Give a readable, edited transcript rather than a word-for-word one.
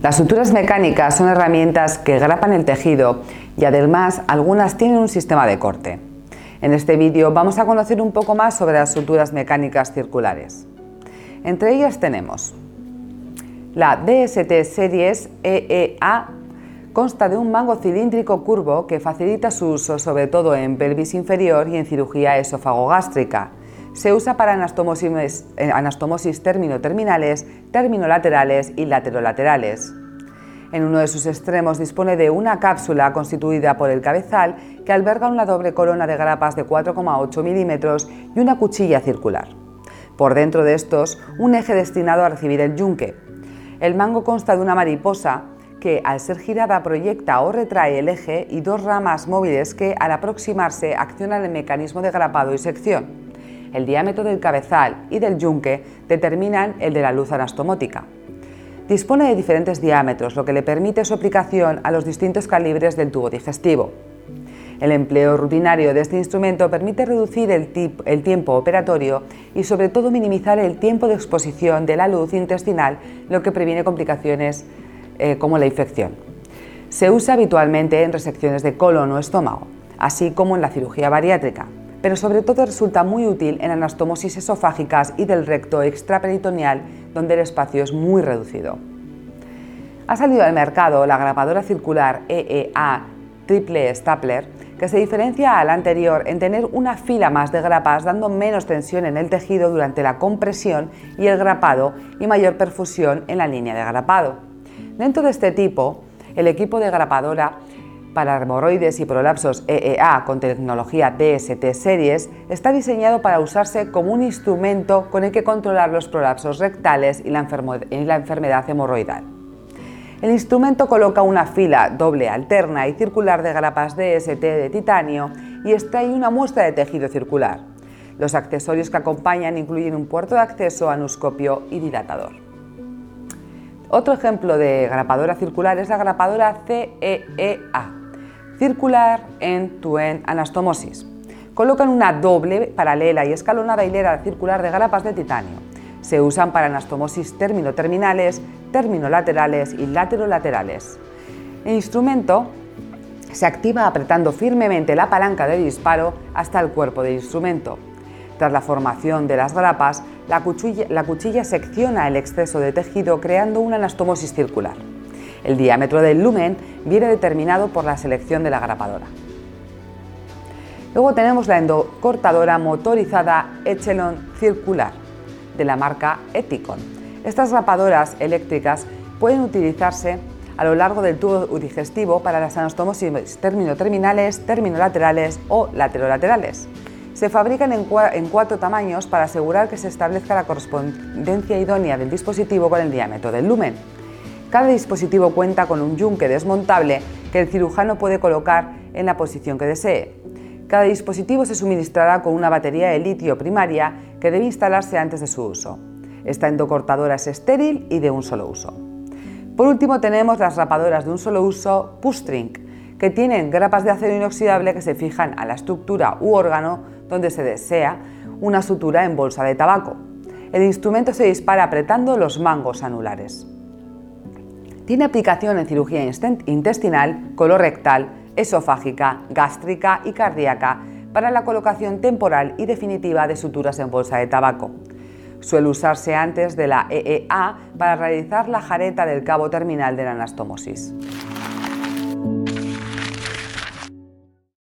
Las suturas mecánicas son herramientas que grapan el tejido y además algunas tienen un sistema de corte. En este vídeo vamos a conocer un poco más sobre las suturas mecánicas circulares. Entre ellas tenemos la DST Series EEA. Consta de un mango cilíndrico curvo que facilita su uso sobre todo en pelvis inferior y en cirugía esófago-gástrica. Se usa para anastomosis termino-terminales, terminolaterales y laterolaterales. En uno de sus extremos dispone de una cápsula constituida por el cabezal que alberga una doble corona de grapas de 4,8 milímetros y una cuchilla circular. Por dentro de estos, un eje destinado a recibir el yunque. El mango consta de una mariposa que al ser girada proyecta o retrae el eje y dos ramas móviles que al aproximarse accionan el mecanismo de grapado y sección. El diámetro del cabezal y del yunque determinan el de la luz anastomótica. Dispone de diferentes diámetros, lo que le permite su aplicación a los distintos calibres del tubo digestivo. El empleo rutinario de este instrumento permite reducir el tiempo operatorio y sobre todo minimizar el tiempo de exposición de la luz intestinal, lo que previene complicaciones como la infección. Se usa habitualmente en resecciones de colon o estómago, así como en la cirugía bariátrica, pero sobre todo resulta muy útil en anastomosis esofágicas y del recto extraperitoneal, donde el espacio es muy reducido. Ha salido al mercado la grapadora circular EEA Triple Stapler, que se diferencia a la anterior en tener una fila más de grapas, dando menos tensión en el tejido durante la compresión y el grapado y mayor perfusión en la línea de grapado. Dentro de este tipo, el equipo de grapadora para hemorroides y prolapsos EEA con tecnología DST Series está diseñado para usarse como un instrumento con el que controlar los prolapsos rectales y la enfermedad hemorroidal. El instrumento coloca una fila doble alterna y circular de grapas DST de titanio y extrae una muestra de tejido circular. Los accesorios que acompañan incluyen un puerto de acceso, anuscopio y dilatador. Otro ejemplo de grapadora circular es la grapadora CEEA, Circular End-to-End Anastomosis. Colocan una doble, paralela y escalonada hilera circular de grapas de titanio. Se usan para anastomosis termino-terminales, terminolaterales y laterolaterales. El instrumento se activa apretando firmemente la palanca de disparo hasta el cuerpo del instrumento. Tras la formación de las grapas, la cuchilla secciona el exceso de tejido creando una anastomosis circular. El diámetro del lumen viene determinado por la selección de la grapadora. Luego tenemos la endocortadora motorizada Echelon Circular, de la marca Ethicon. Estas grapadoras eléctricas pueden utilizarse a lo largo del tubo digestivo para las anastomosis termino-terminales, terminolaterales o laterolaterales. Se fabrican en 4 tamaños para asegurar que se establezca la correspondencia idónea del dispositivo con el diámetro del lumen. Cada dispositivo cuenta con un yunque desmontable que el cirujano puede colocar en la posición que desee. Cada dispositivo se suministrará con una batería de litio primaria que debe instalarse antes de su uso. Esta endocortadora es estéril y de un solo uso. Por último tenemos las rapadoras de un solo uso Push-String, que tienen grapas de acero inoxidable que se fijan a la estructura u órgano donde se desea una sutura en bolsa de tabaco. El instrumento se dispara apretando los mangos anulares. Tiene aplicación en cirugía intestinal, colorectal, esofágica, gástrica y cardíaca para la colocación temporal y definitiva de suturas en bolsa de tabaco. Suele usarse antes de la EEA para realizar la jareta del cabo terminal de la anastomosis.